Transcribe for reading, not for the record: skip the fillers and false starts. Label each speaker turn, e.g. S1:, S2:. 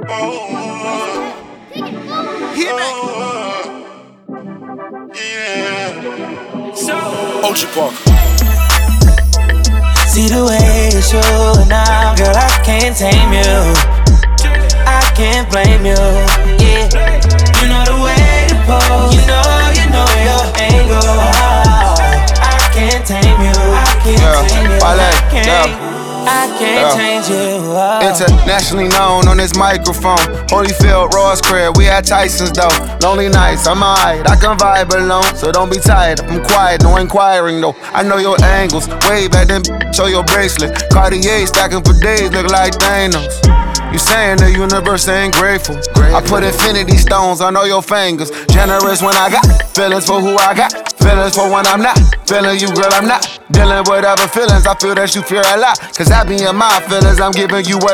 S1: Ocean Park.
S2: See the way you're showing now, girl, I can't tame you. I can't blame you, yeah. You know the way to pose, you know your angle. I can't tame you, I can't tame you, I can't change you.
S3: Internationally known on this microphone. Holyfield, Ross crib, we at Tyson's though. Lonely nights, I'm alright, I can vibe alone. So don't be tired, I'm quiet, no inquiring though. I know your angles, way back then, show your bracelet. Cartier stacking for days, look like Thanos. You saying the universe ain't grateful. I put infinity stones on all your fingers. Generous when I got feelings for who I got. Feelings for when I'm not feeling you, girl, I'm not dealing with other feelings. I feel that you fear a lot, cause I be in my feelings, I'm giving you what